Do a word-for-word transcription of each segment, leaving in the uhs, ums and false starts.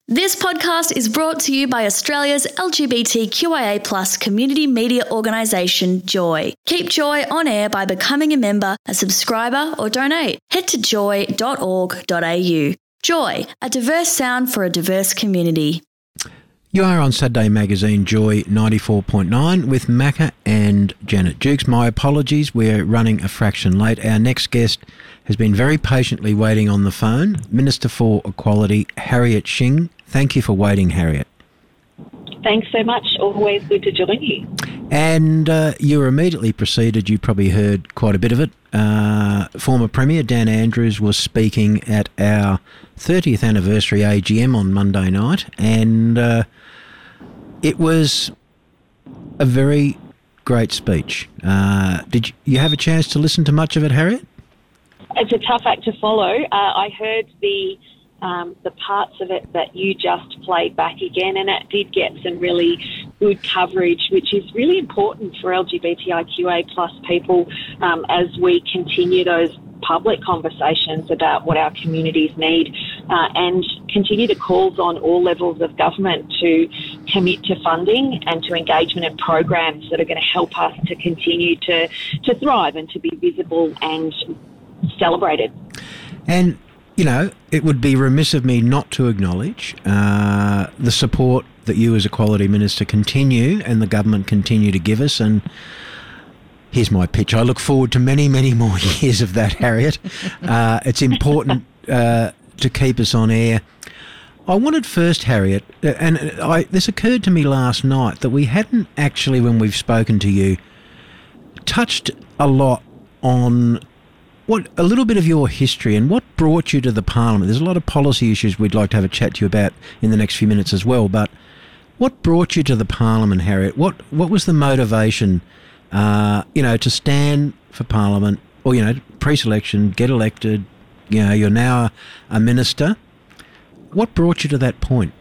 This podcast is brought to you by Australia's L G B T Q I A plus community media organisation, Joy. Keep Joy on air by becoming a member, a subscriber or donate. Head to joy dot org dot a u. Joy, a diverse sound for a diverse community. You are on Saturday Magazine Joy ninety-four point nine with Macca and Janet Jukes. My apologies, we're running a fraction late. Our next guest has been very patiently waiting on the phone, Minister for Equality, Harriet Shing. Thank you for waiting, Harriet. Thanks so much. Always good to join you. And uh, you were immediately preceded, you probably heard quite a bit of it. Uh, former Premier Dan Andrews was speaking at our thirtieth anniversary A G M on Monday night, and uh, it was a very great speech. Uh, did you, you have a chance to listen to much of it, Harriet? It's a tough act to follow. Uh, I heard the um, the parts of it that you just played back again, and it did get some really good coverage, which is really important for L G B T I Q A plus people um, as we continue those public conversations about what our communities need uh, and continue the calls on all levels of government to commit to funding and to engagement and programs that are going to help us to continue to, to thrive and to be visible and celebrated. And, you know, it would be remiss of me not to acknowledge uh, the support that you as Equality Minister continue and the government continue to give us. And here's my pitch. I look forward to many, many more years of that, Harriet. Uh, it's important uh, to keep us on air. I wanted first, Harriet, and I, this occurred to me last night, that we hadn't actually, when we've spoken to you, touched a lot on what a little bit of your history and what brought you to the Parliament. There's a lot of policy issues we'd like to have a chat to you about in the next few minutes as well, but what brought you to the Parliament, Harriet? What what was the motivation, uh, you know, to stand for Parliament or, you know, pre-selection, get elected, you know, you're now a, a minister. What brought you to that point?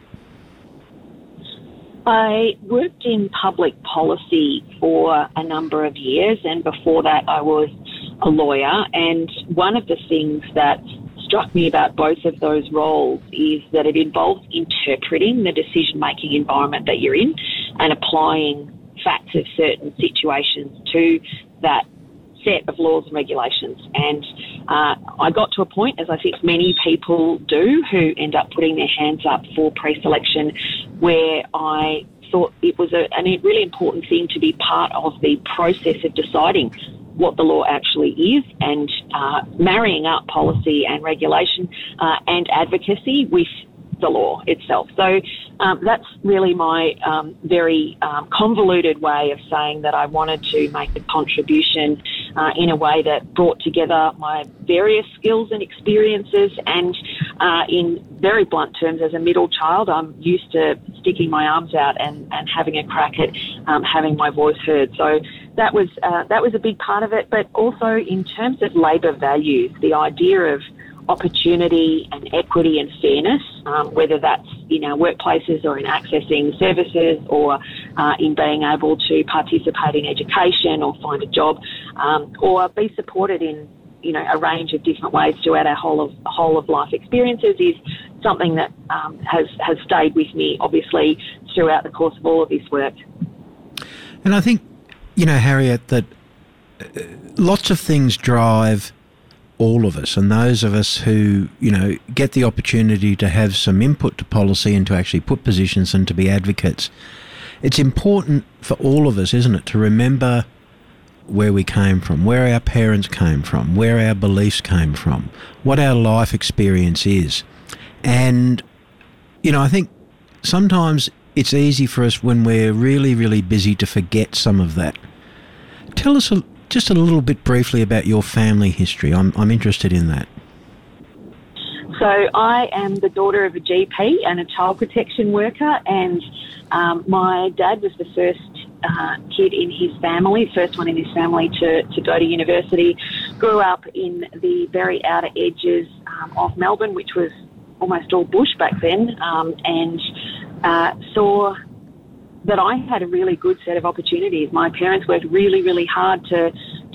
I worked in public policy for a number of years, and before that I was a lawyer, and one of the things that struck me about both of those roles is that it involves interpreting the decision-making environment that you're in and applying facts of certain situations to that set of laws and regulations. And uh, I got to a point, as I think many people do, who end up putting their hands up for pre-selection, where I thought it was a, a really important thing to be part of the process of deciding what the law actually is and uh, marrying up policy and regulation uh, and advocacy with the law itself. So um, that's really my um, very um, convoluted way of saying that I wanted to make a contribution uh, in a way that brought together my various skills and experiences, and uh, in very blunt terms, as a middle child, I'm used to sticking my arms out and, and having a crack at um, having my voice heard. So that was uh, that was a big part of it, but also in terms of labour values, the idea of opportunity and equity and fairness, um, whether that's in our workplaces or in accessing services or uh, in being able to participate in education or find a job, um, or be supported in, you know, a range of different ways throughout our whole of whole of life experiences, is something that um, has has stayed with me, obviously, throughout the course of all of this work. And I think, you know, Harriet, that lots of things drive all of us, and those of us who, you know, get the opportunity to have some input to policy and to actually put positions and to be advocates. It's important for all of us, isn't it, to remember where we came from, where our parents came from, where our beliefs came from, what our life experience is. And, you know, I think sometimes it's easy for us when we're really, really busy to forget some of that. Tell us a Just a little bit briefly about your family history. I'm I'm interested in that. So I am the daughter of a G P and a child protection worker, and um, my dad was the first uh, kid in his family, first one in his family to, to go to university. Grew up in the very outer edges um, of Melbourne, which was almost all bush back then, um, and uh, saw that I had a really good set of opportunities. My parents worked really, really hard to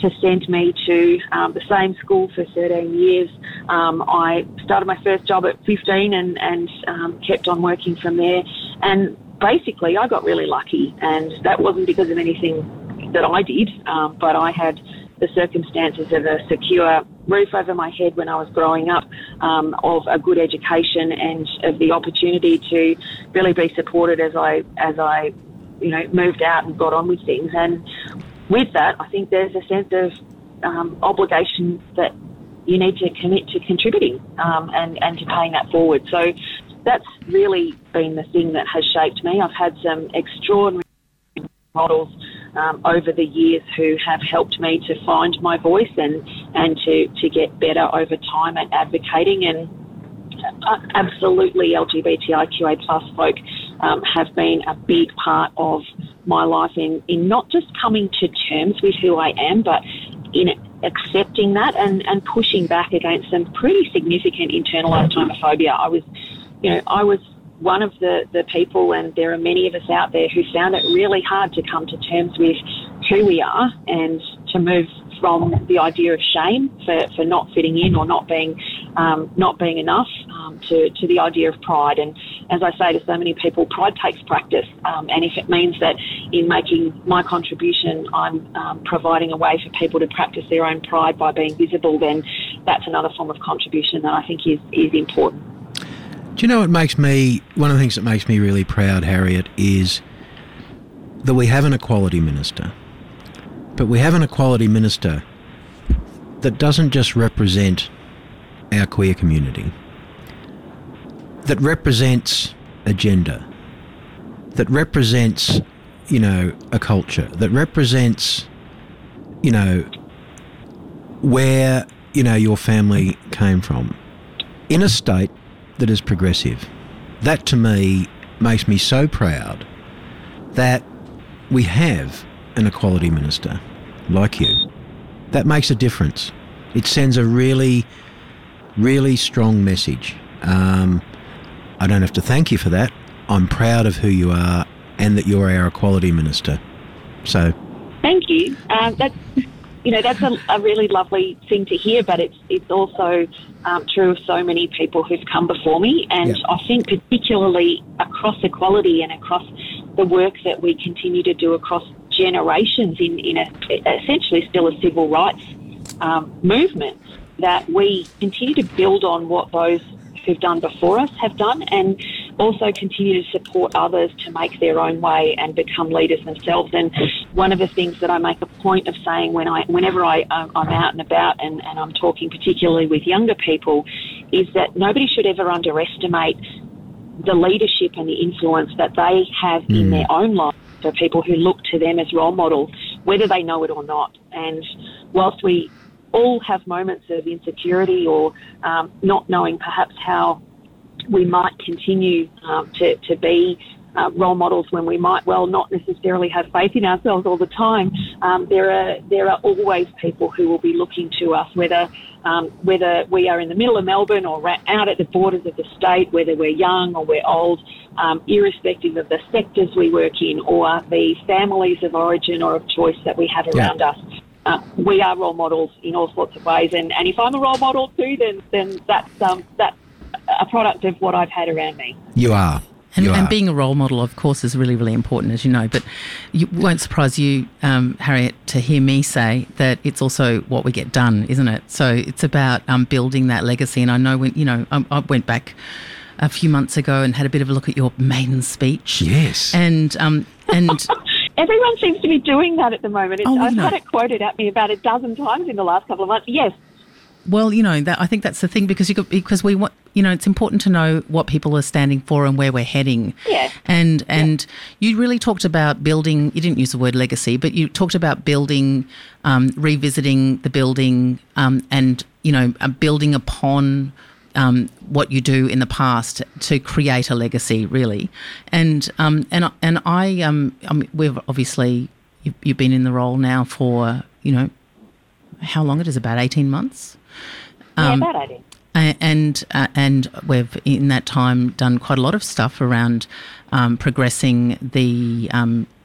to send me to um, the same school for thirteen years. Um, I started my first job at fifteen and, and um, kept on working from there. And basically, I got really lucky, and that wasn't because of anything that I did, um, but I had the circumstances of a secure roof over my head when I was growing up, um, of a good education, and of the opportunity to really be supported as I as I, you know, moved out and got on with things. And with that, I think there's a sense of um, obligation that you need to commit to contributing um, and, and to paying that forward. So that's really been the thing that has shaped me. I've had some extraordinary models um, over the years who have helped me to find my voice and, and to, to get better over time at advocating. And uh, absolutely L G B T I Q A plus folk um, have been a big part of my life in, in not just coming to terms with who I am, but in accepting that and, and pushing back against some pretty significant internalised homophobia. I was, you know, I was one of the, the people, and there are many of us out there who found it really hard to come to terms with who we are and to move from the idea of shame for, for not fitting in or not being um, not being enough um, to, to the idea of pride. And as I say to so many people, pride takes practice. Um, and if it means that in making my contribution, I'm um, providing a way for people to practice their own pride by being visible, then that's another form of contribution that I think is, is important. Do you know what makes me, one of the things that makes me really proud, Harriet, is that we have an equality minister. But we have an equality minister that doesn't just represent our queer community, that represents a gender, that represents, you know, a culture, that represents, you know, where, you know, your family came from, in a state that is progressive. That to me makes me so proud that we have an equality minister like you. That makes a difference. It sends a really, really strong message. Um, I don't have to thank you for that. I'm proud of who you are and that you're our equality minister. So, thank you. Um, that's you know that's a, a really lovely thing to hear, but it's it's also um, true of so many people who've come before me, and yep. I think particularly across equality and across the work that we continue to do across generations in, in a, essentially still a civil rights um, movement, that we continue to build on what those who've done before us have done, and also continue to support others to make their own way and become leaders themselves. And one of the things that I make a point of saying when I, whenever I, um, I'm out and about and, and I'm talking particularly with younger people, is that nobody should ever underestimate the leadership and the influence that they have mm. in their own life for people who look to them as role models, whether they know it or not. And whilst we all have moments of insecurity or um, not knowing perhaps how we might continue um, to, to be uh, role models when we might well not necessarily have faith in ourselves all the time, um, there are there are always people who will be looking to us, whether um, whether we are in the middle of Melbourne or out at the borders of the state, whether we're young or we're old, um, irrespective of the sectors we work in or the families of origin or of choice that we have around yeah. us. Uh, we are role models in all sorts of ways, and, and if I'm a role model too, then then that's um, that's a product of what I've had around me. You are. And, you and are. being a role model, of course, is really, really important, as you know. But it won't surprise you, um, Harriet, to hear me say that it's also what we get done, isn't it? So it's about um, building that legacy. And I know when, you know, I, I went back a few months ago and had a bit of a look at your maiden speech. Yes. And um, and everyone seems to be doing that at the moment. It's, oh, I've know. had it quoted at me about a dozen times in the last couple of months. Yes. Well, you know, that I think that's the thing, because you could, because we want, you know, it's important to know what people are standing for and where we're heading. Yeah. And and yeah. you really talked about building. You didn't use the word legacy, but you talked about building, um, revisiting the building, um, and you know, uh, building upon um, what you do in the past to create a legacy, really. And um, and and I um, I mean, we've obviously you've, you've been in the role now for, you know, how long it is, about eighteen months. Um, yeah, about eighteen. And uh, and we've in that time done quite a lot of stuff around um, progressing the um,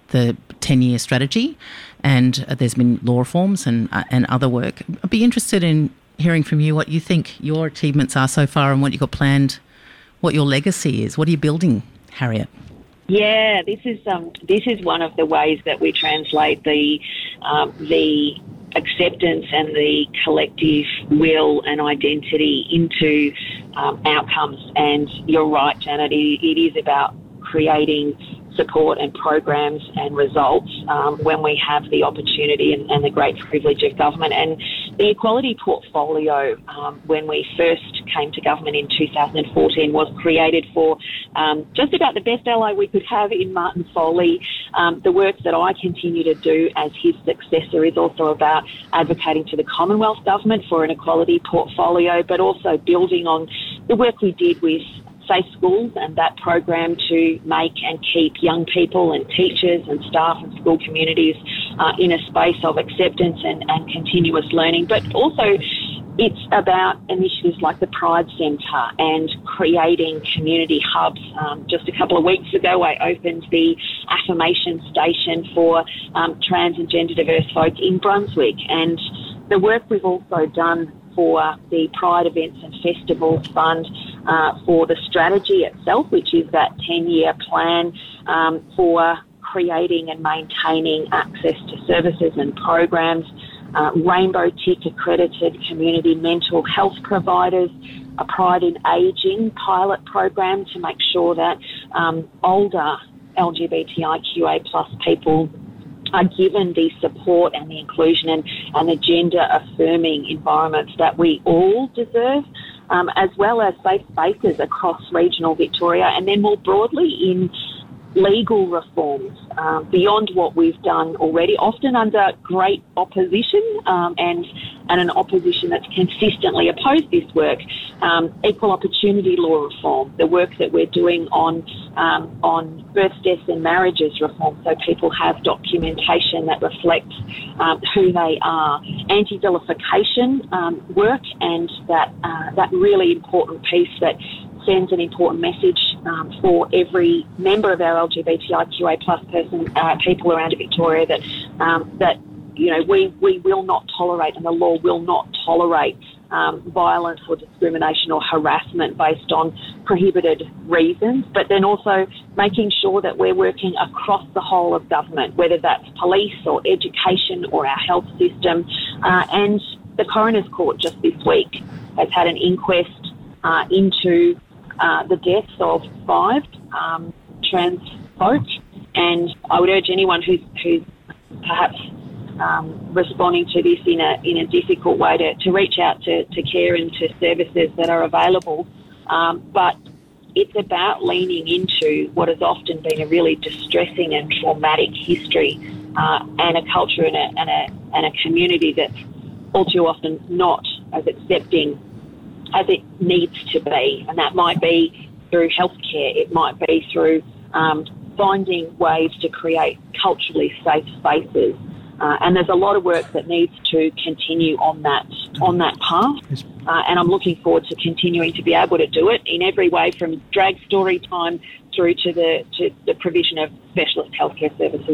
the ten-year strategy, and uh, there's been law reforms and uh, and other work. I'd be interested in hearing from you what you think your achievements are so far and what you've got planned, what your legacy is. What are you building, Harriet? Yeah, this is um, this is one of the ways that we translate the um, the acceptance and the collective will and identity into um, outcomes. And you're right, Janet, it, it is about creating support and programs and results um, when we have the opportunity and, and the great privilege of government. And the equality portfolio, um, when we first came to government in two thousand fourteen, was created for um, just about the best ally we could have in Martin Foley. Um, the work that I continue to do as his successor is also about advocating to the Commonwealth Government for an equality portfolio, but also building on the work we did with Safe Schools and that program to make and keep young people and teachers and staff and school communities uh, in a space of acceptance and, and continuous learning. But also it's about initiatives like the Pride Centre and creating community hubs. Um, just a couple of weeks ago, I opened the affirmation station for um, trans and gender diverse folk in Brunswick. And the work we've also done for the Pride Events and Festivals Fund, uh, for the strategy itself, which is that ten-year plan um, for creating and maintaining access to services and programs, uh, Rainbow Tick accredited community mental health providers, a Pride in Ageing pilot program to make sure that um, older L G B T I Q A plus people are given the support and the inclusion and, and the gender-affirming environments that we all deserve, um, as well as safe spaces across regional Victoria, and then more broadly in legal reforms um, beyond what we've done already, often under great opposition um, and and an opposition that's consistently opposed this work. Um, equal opportunity law reform, the work that we're doing on um, on births, deaths and marriages reform, so people have documentation that reflects um, who they are. Anti-vilification um, work, and that uh, that really important piece that sends an important message um, for every member of our L G B T I Q A plus person, uh, people around Victoria, that um, that you know we, we will not tolerate, and the law will not tolerate um, violence or discrimination or harassment based on prohibited reasons. But then also making sure that we're working across the whole of government, whether that's police or education or our health system, uh, and the Coroner's Court just this week has had an inquest uh, into Uh, the deaths of five um, trans folk, and I would urge anyone who's, who's perhaps um, responding to this in a in a difficult way to, to reach out to, to care and to services that are available. Um, but it's about leaning into what has often been a really distressing and traumatic history uh, and a culture and a, and a and a community that's all too often not as accepting as it needs to be, and that might be through healthcare, it might be through um, finding ways to create culturally safe spaces, uh, and there's a lot of work that needs to continue on that on that path, uh, and I'm looking forward to continuing to be able to do it in every way, from drag story time through to the to the provision of specialist healthcare services.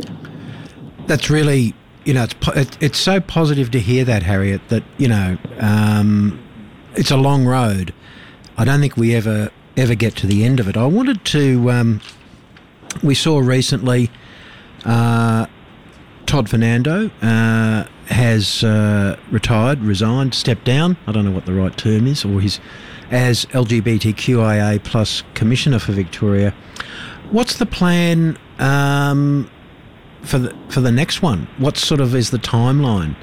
That's really, you know, it's it, it's so positive to hear that, Harriet, that, you know, um, it's a long road. I don't think we ever ever get to the end of it. I wanted to, um, we saw recently uh, Todd Fernando uh, has uh, retired, resigned, stepped down, I don't know what the right term is, or he's as L G B T Q I A plus Commissioner for Victoria. What's the plan um, for the, for the next one? What sort of is the timeline?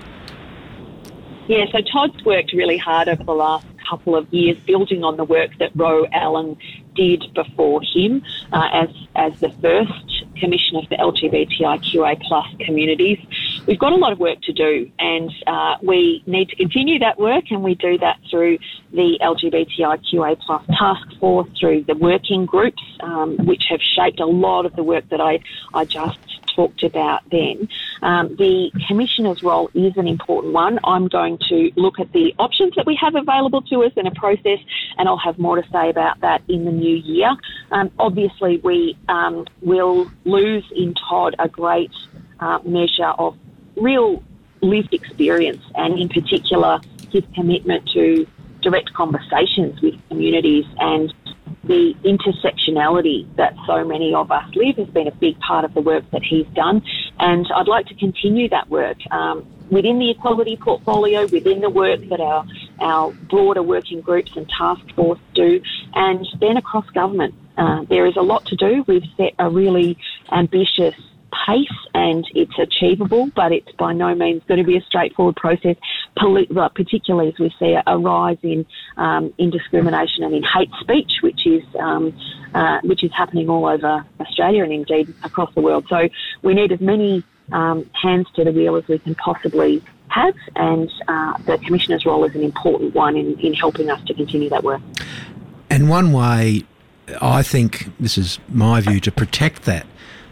Yeah, so Todd's worked really hard over the last couple of years, building on the work that Ro Allen did before him uh, as as the first Commissioner for L G B T I Q A plus communities. We've got a lot of work to do, and uh, we need to continue that work, and we do that through the L G B T I Q A plus task force, through the working groups, um, which have shaped a lot of the work that I, I just talked about then, um, the Commissioner's role is an important one. I'm going to look at the options that we have available to us in a process, and I'll have more to say about that in the new year. Um, obviously, we um, will lose in Todd a great uh, measure of real lived experience, and in particular his commitment to direct conversations with communities, and the intersectionality that so many of us live has been a big part of the work that he's done, and I'd like to continue that work um, within the equality portfolio, within the work that our, our broader working groups and task force do, and then across government. Uh, there is a lot to do. We've set a really ambitious pace, and it's achievable, but it's by no means going to be a straightforward process, particularly as we see a rise in um, indiscrimination and in hate speech, which is um, uh, which is happening all over Australia and indeed across the world. So we need as many um, hands to the wheel as we can possibly have, and uh, the Commissioner's role is an important one in, in helping us to continue that work. And one way, I think, this is my view, to protect that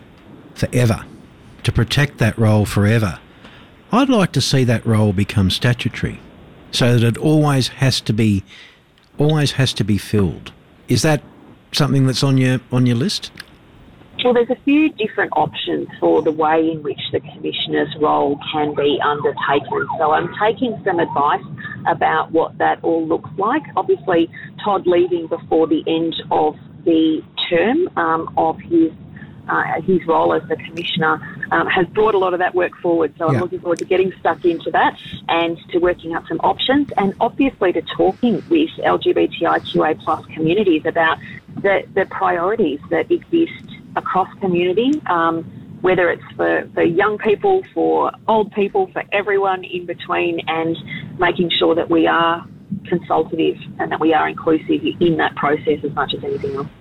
forever, to protect that role forever, I'd like to see that role become statutory, so that it always has to be, always has to be filled. Is that something that's on your on your list? Well, there's a few different options for the way in which the Commissioner's role can be undertaken. So I'm taking some advice about what that all looks like. Obviously, Todd leaving before the end of the term um, of his Uh, his role as the Commissioner um, has brought a lot of that work forward. So I'm yeah. looking forward to getting stuck into that and to working out some options, and obviously to talking with L G B T I Q A plus communities about the, the priorities that exist across community, um, whether it's for, for young people, for old people, for everyone in between, and making sure that we are consultative and that we are inclusive in that process as much as anything else.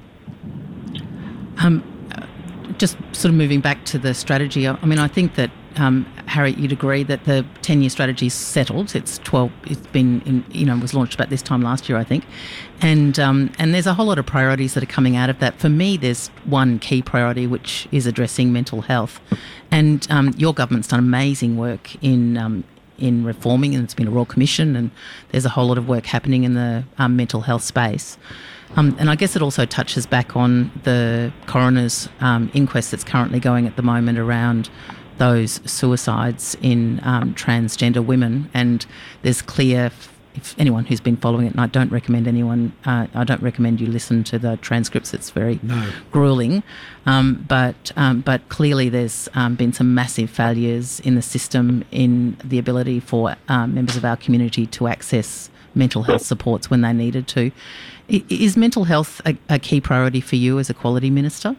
Um, Just sort of moving back to the strategy, I mean, I think that, um, Harry, you'd agree that the ten-year strategy's settled. It's twelve. It's been, in, you know, was launched about this time last year, I think, and um, and there's a whole lot of priorities that are coming out of that. For me, there's one key priority, which is addressing mental health, and um, your government's done amazing work in. Um, in reforming, and it's been a Royal Commission, and there's a whole lot of work happening in the um, mental health space. Um, and I guess it also touches back on the coroner's um, inquest that's currently going at the moment around those suicides in um, transgender women. And there's clear, if anyone who's been following it, and I don't recommend anyone, uh, I don't recommend you listen to the transcripts, it's very no. grueling. Um, but um, but clearly there's um, been some massive failures in the system in the ability for um, members of our community to access mental health supports when they needed to. I, is mental health a, a key priority for you as Equality Minister?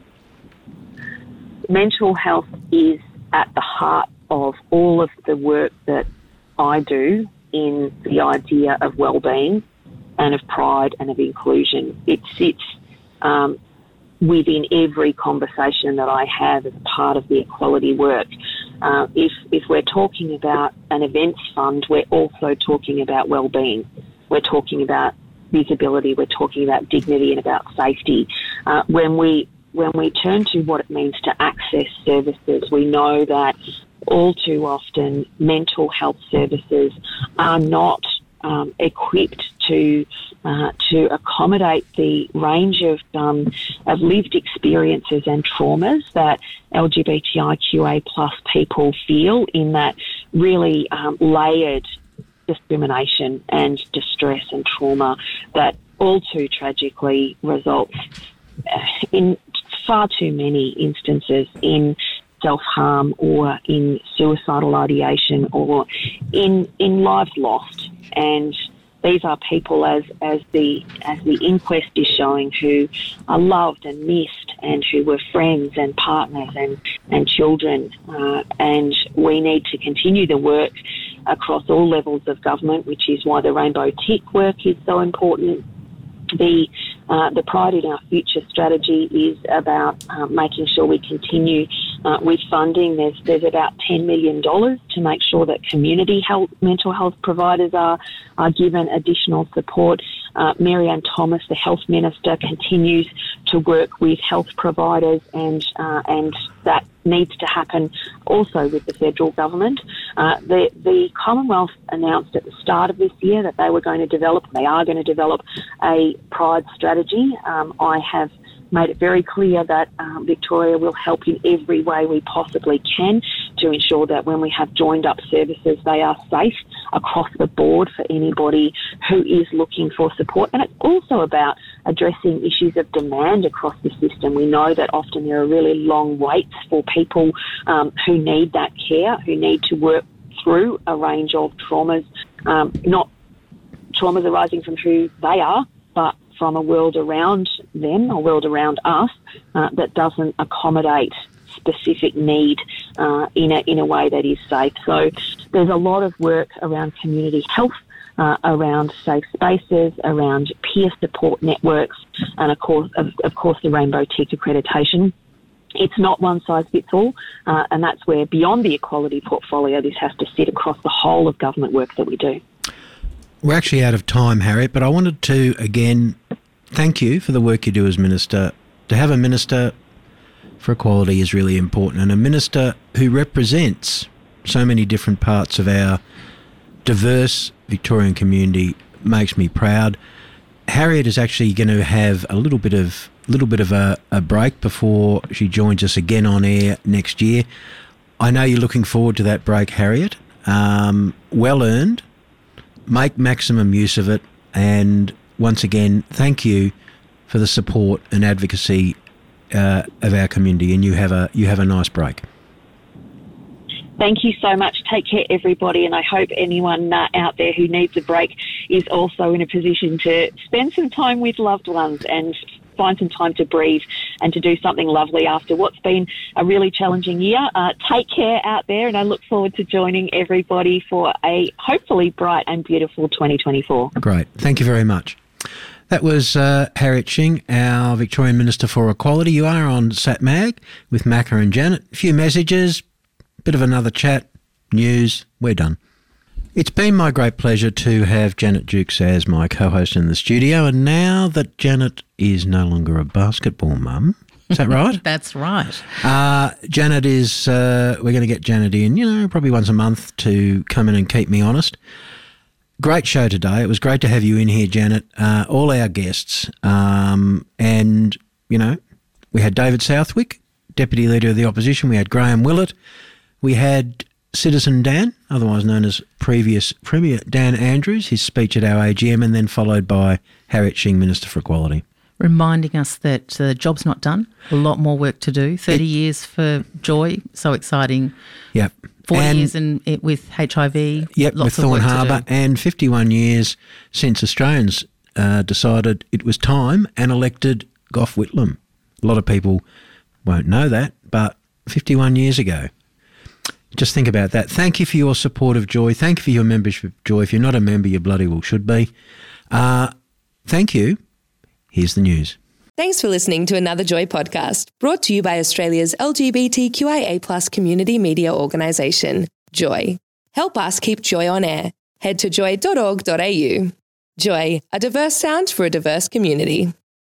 Mental health is at the heart of all of the work that I do in the idea of well-being and of pride and of inclusion. It sits um, within every conversation that I have as part of the equality work. Uh, if, if we're talking about an events fund, we're also talking about well-being. We're talking about visibility, we're talking about dignity and about safety. Uh, when we when we turn to what it means to access services, we know that all too often mental health services are not um, equipped to uh, to accommodate the range of um, of lived experiences and traumas that L G B T I Q A plus people feel in that really um, layered discrimination and distress and trauma that all too tragically results in far too many instances in self-harm or in suicidal ideation or in in lives lost. And these are people, as as the as the inquest is showing, who are loved and missed and who were friends and partners and, and children. Uh, and we need to continue the work across all levels of government, which is why the Rainbow Tick work is so important. The uh, the Pride in Our Future strategy is about uh, making sure we continue uh, with funding. There's there's about ten million dollars to make sure that community health, mental health providers are, are given additional support. Uh, Mary Ann Thomas, the Health Minister, continues to work with health providers, and uh, and that needs to happen also with the federal government. Uh, the, the Commonwealth announced at the start of this year that they were going to develop, they are going to develop a Pride strategy. Um, I have made it very clear that um, Victoria will help in every way we possibly can to ensure that when we have joined up services, they are safe across the board for anybody who is looking for support. And it's also about addressing issues of demand across the system. We know that often there are really long waits for people um, who need that care, who need to work through a range of traumas, um, not traumas arising from who they are, but from a world around them, a world around us, uh, that doesn't accommodate specific need uh, in a in a way that is safe. So there's a lot of work around community health, uh, around safe spaces, around peer support networks, and of course, of, of course, the Rainbow Tick accreditation. It's not one size fits all, uh, and that's where, beyond the equality portfolio, this has to sit across the whole of government work that we do. We're actually out of time, Harriet, but I wanted to, again, thank you for the work you do as Minister. To have a Minister for Equality is really important, and a Minister who represents so many different parts of our diverse Victorian community makes me proud. Harriet is actually going to have a little bit of little bit of a, a break before she joins us again on air next year. I know you're looking forward to that break, Harriet. Um, well earned. Make maximum use of it, and once again, thank you for the support and advocacy uh, of our community. And you have a you have a nice break. Thank you so much. Take care, everybody, and I hope anyone uh, out there who needs a break is also in a position to spend some time with loved ones and find some time to breathe and to do something lovely after what's been a really challenging year. Uh, take care out there, and I look forward to joining everybody for a hopefully bright and beautiful twenty twenty-four. Great. Thank you very much. That was uh, Harriet Shing, our Victorian Minister for Equality. You are on Sat Mag with Macca and Janet. A few messages, bit of another chat, news, we're done. It's been my great pleasure to have Janet Jukes as my co-host in the studio, and now that Janet is no longer a basketball mum, is that right? That's right. Uh, Janet is, uh, we're going to get Janet in, you know, probably once a month to come in and keep me honest. Great show today. It was great to have you in here, Janet. Uh, all our guests. Um, and, you know, we had David Southwick, Deputy Leader of the Opposition. We had Graham Willett. We had Citizen Dan, otherwise known as previous Premier Dan Andrews, his speech at our A G M, and then followed by Harriet Shing, Minister for Equality. Reminding us that the job's not done, a lot more work to do. thirty it, years for Joy, so exciting. Yep. forty and, years in, it, with H I V. Yep, lots with of Thorn work Harbour, and fifty-one years since Australians uh, decided it was time and elected Gough Whitlam. A lot of people won't know that, but fifty-one years ago. Just think about that. Thank you for your support of Joy. Thank you for your membership of Joy. If you're not a member, you bloody well should be. Uh, thank you. Here's the news. Thanks for listening to another Joy podcast, brought to you by Australia's L G B T Q I A plus community media organisation, Joy. Help us keep Joy on air. Head to joy dot org dot a u. Joy, a diverse sound for a diverse community.